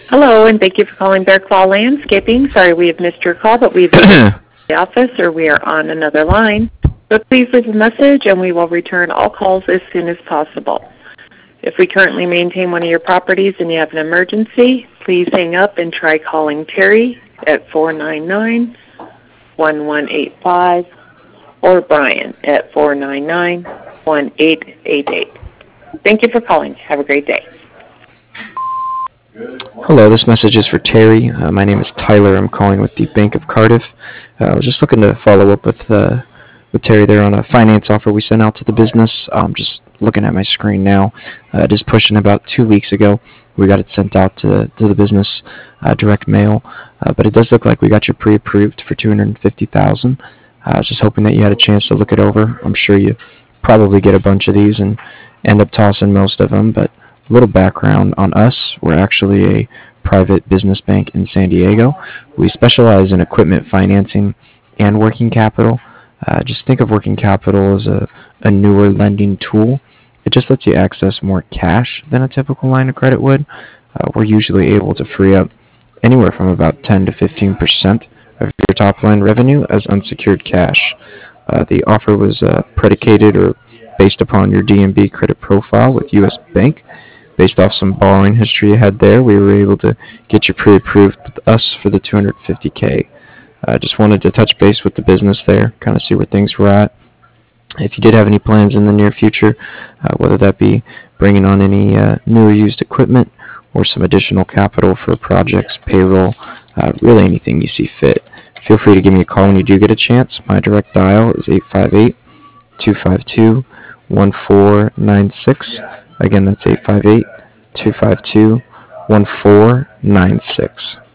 Hello, and thank you for calling Bear Claw Landscaping. Sorry we have missed your call, but we've been in the office or we are on another line. So please leave a message and we will return all calls as soon as possible. If we currently maintain one of your properties and you have an emergency, please hang up and try calling Terry at 499-1185 or Brian at 499-1888. Thank you for calling. Have a great day. Hello, this message is for Terry. My name is Tyler. I'm calling with the Bank of Cardiff. I was just looking to follow up with Terry there on a finance offer we sent out to the business. I'm just looking at my screen now. It is pushing about 2 weeks ago. We got it sent out to the business direct mail, but it does look like we got you pre-approved for $250,000. I was just hoping that you had a chance to look it over. I'm sure you probably get a bunch of these and end up tossing most of them, but a little background on us. We're actually a private business bank in San Diego. We specialize in equipment financing and working capital. Just think of working capital as a newer lending tool. It just lets you access more cash than a typical line of credit would. We're usually able to free up anywhere from about 10 to 15% of your top line revenue as unsecured cash. The offer was predicated or based upon your DNB credit profile with U.S. Bank. Based off some borrowing history you had there, we were able to get you pre-approved with us for the 250K. I just wanted to touch base with the business there, kind of see where things were at. If you did have any plans in the near future, whether that be bringing on any new or used equipment or some additional capital for projects, payroll, really anything you see fit, feel free to give me a call when you do get a chance. My direct dial is 858-252-1496. Again, that's 858-252-1496.